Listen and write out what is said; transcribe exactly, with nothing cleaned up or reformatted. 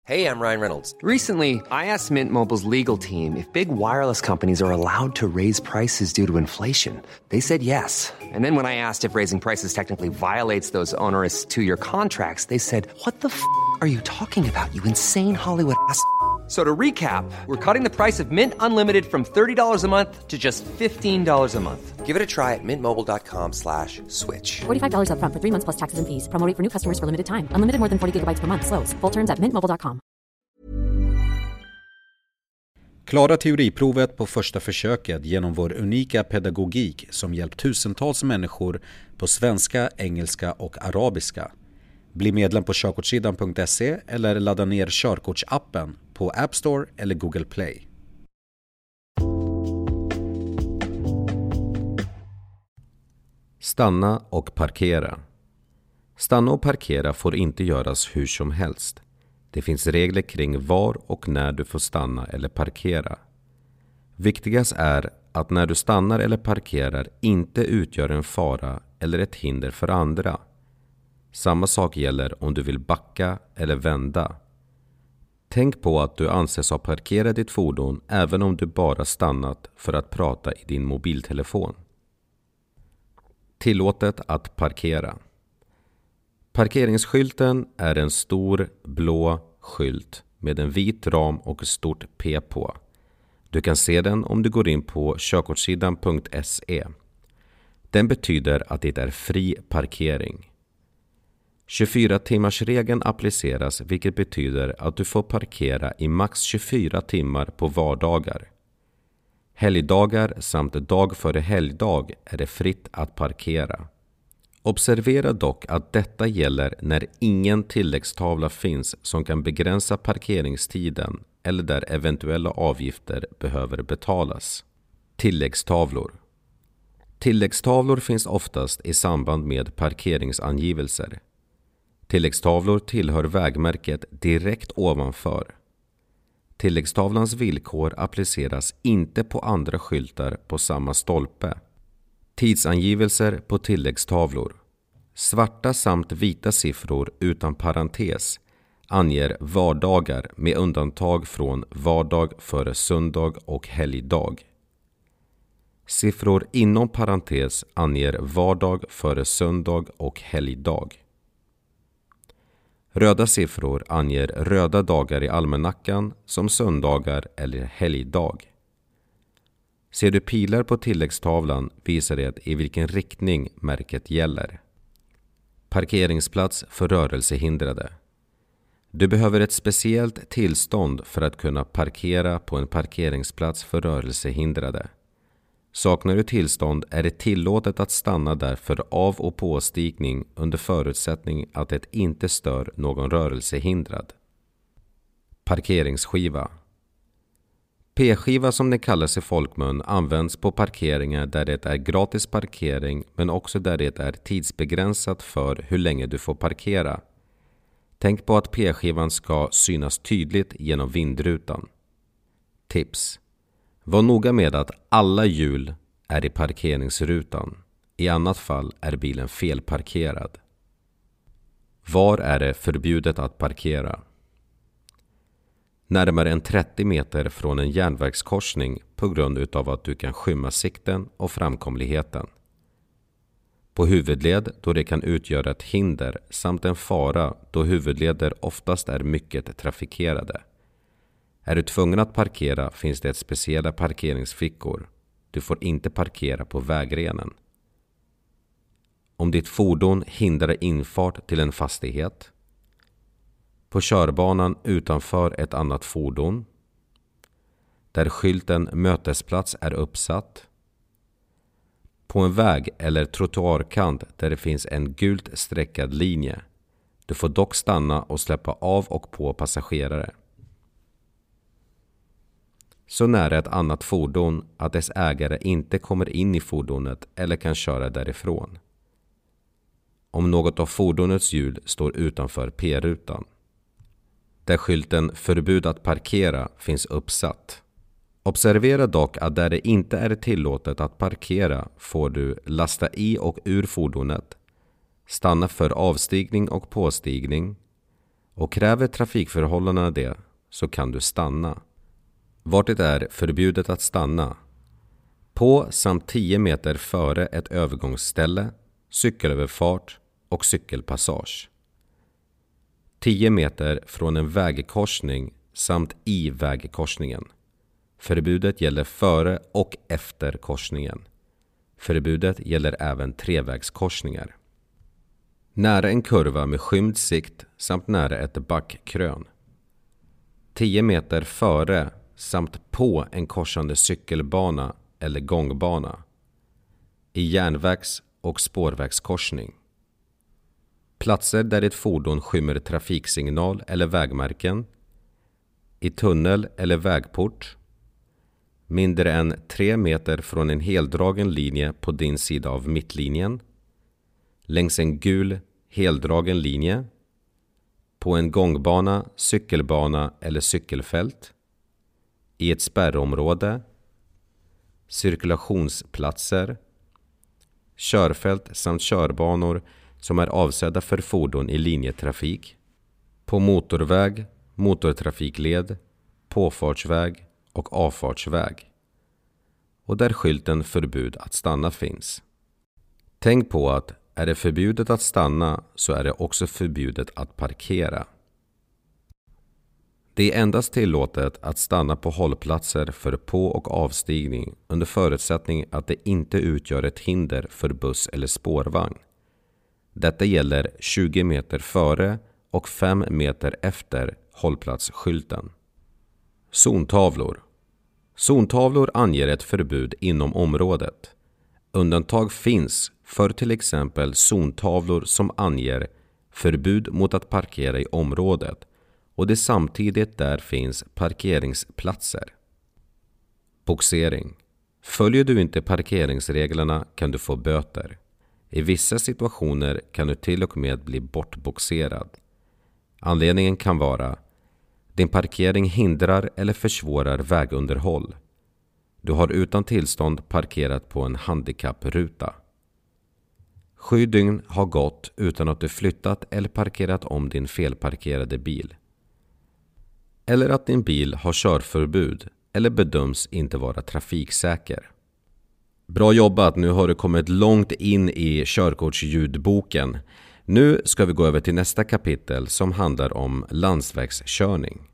Hey, I'm Ryan Reynolds. Recently, I asked Mint Mobile's legal team if big wireless companies are allowed to raise prices due to inflation. They said yes. And then when I asked if raising prices technically violates those onerous two-year contracts, they said, "What the f*** are you talking about, you insane Hollywood ass?" So to recap, we're cutting the price of Mint Unlimited from thirty dollars a month to just fifteen dollars a month. Give it a try at mintmobile.com slash switch. forty-five dollars up front for three months plus taxes and fees. Promo rate for new customers for limited time. Unlimited more than forty gigabytes per month. Slows full terms at mint mobile dot com. Klara teoriprovet på första försöket genom vår unika pedagogik som hjälpt tusentals människor på svenska, engelska och arabiska. Bli medlem på körkortssidan punkt se eller ladda ner körkortsappen på App Store eller Google Play. Stanna och parkera. Stanna och parkera får inte göras hur som helst. Det finns regler kring var och när du får stanna eller parkera. Viktigast är att när du stannar eller parkerar inte utgör en fara eller ett hinder för andra. Samma sak gäller om du vill backa eller vända. Tänk på att du anses ha parkerat ditt fordon även om du bara stannat för att prata i din mobiltelefon. Tillåtet att parkera. Parkeringsskylten är en stor blå skylt med en vit ram och ett stort P på. Du kan se den om du går in på körkortssidan punkt se. Den betyder att det är fri parkering. tjugofyra timmars regeln appliceras, vilket betyder att du får parkera i max tjugofyra timmar på vardagar. Helgdagar samt dag före helgdag är det fritt att parkera. Observera dock att detta gäller när ingen tilläggstavla finns som kan begränsa parkeringstiden eller där eventuella avgifter behöver betalas. Tilläggstavlor. Tilläggstavlor finns oftast i samband med parkeringsangivelser. Tilläggstavlor tillhör vägmärket direkt ovanför. Tilläggstavlans villkor appliceras inte på andra skyltar på samma stolpe. Tidsangivelser på tilläggstavlor. Svarta samt vita siffror utan parentes anger vardagar med undantag från vardag före söndag och helgdag. Siffror inom parentes anger vardag före söndag och helgdag. Röda siffror anger röda dagar i almanackan som söndagar eller helgdag. Ser du pilar på tilläggstavlan visar det i vilken riktning märket gäller. Parkeringsplats för rörelsehindrade. Du behöver ett speciellt tillstånd för att kunna parkera på en parkeringsplats för rörelsehindrade. Saknar du tillstånd är det tillåtet att stanna där för av- och påstigning under förutsättning att det inte stör någon rörelsehindrad. Parkeringsskiva. P-skiva som det kallas i folkmun används på parkeringar där det är gratis parkering men också där det är tidsbegränsat för hur länge du får parkera. Tänk på att P-skivan ska synas tydligt genom vindrutan. Tips. Var noga med att alla hjul är i parkeringsrutan. I annat fall är bilen felparkerad. Var är det förbjudet att parkera? Närmare än trettio meter från en järnvägskorsning på grund av att du kan skymma sikten och framkomligheten. På huvudled då det kan utgöra ett hinder samt en fara då huvudleder oftast är mycket trafikerade. Är du tvungen att parkera finns det speciella parkeringsfickor. Du får inte parkera på vägrenen. Om ditt fordon hindrar infart till en fastighet. På körbanan utanför ett annat fordon. Där skylten mötesplats är uppsatt. På en väg eller trottoarkant där det finns en gult streckad linje. Du får dock stanna och släppa av och på passagerare. Så nära ett annat fordon att dess ägare inte kommer in i fordonet eller kan köra därifrån. Om något av fordonets hjul står utanför P-rutan. Där skylten förbud att parkera finns uppsatt. Observera dock att där det inte är tillåtet att parkera får du lasta i och ur fordonet, stanna för avstigning och påstigning Och kräver trafikförhållandena det så kan du stanna. Vart det är förbjudet att stanna? På samt tio meter före ett övergångsställe, cykelöverfart och cykelpassage. tio meter från en vägkorsning samt i vägkorsningen. Förbudet gäller före och efter korsningen. Förbudet gäller även trevägskorsningar. Nära en kurva med skymd sikt samt nära ett backkrön. tio meter före samt på en korsande cykelbana eller gångbana. I järnvägs- och spårvägskorsning. Platser där ett fordon skymmer trafiksignal eller vägmärken. I tunnel eller vägport. Mindre än tre meter från en heldragen linje på din sida av mittlinjen. Längs en gul heldragen linje. På en gångbana, cykelbana eller cykelfält. I ett spärrområde. Cirkulationsplatser. Körfält samt körbanor som är avsedda för fordon i linjetrafik. På motorväg, motortrafikled, påfartsväg och avfartsväg. Och där skylten förbud att stanna finns. Tänk på att är det förbjudet att stanna så är det också förbjudet att parkera. Det är endast tillåtet att stanna på hållplatser för på- och avstigning under förutsättning att det inte utgör ett hinder för buss eller spårvagn. Detta gäller tjugo meter före och fem meter efter hållplatsskylten. Zontavlor. Zontavlor anger ett förbud inom området. Undantag finns för till exempel zontavlor som anger förbud mot att parkera i området och det samtidigt där finns parkeringsplatser. Boxering. Följer du inte parkeringsreglerna kan du få böter. I vissa situationer kan du till och med bli bortboxerad. Anledningen kan vara din parkering hindrar eller försvårar vägunderhåll. Du har utan tillstånd parkerat på en handikappruta. Sju dygn har gått utan att du flyttat eller parkerat om din felparkerade bil. Eller att din bil har körförbud eller bedöms inte vara trafiksäker. Bra jobbat, nu har du kommit långt in i körkortsljudboken. Nu ska vi gå över till nästa kapitel som handlar om landsvägskörning.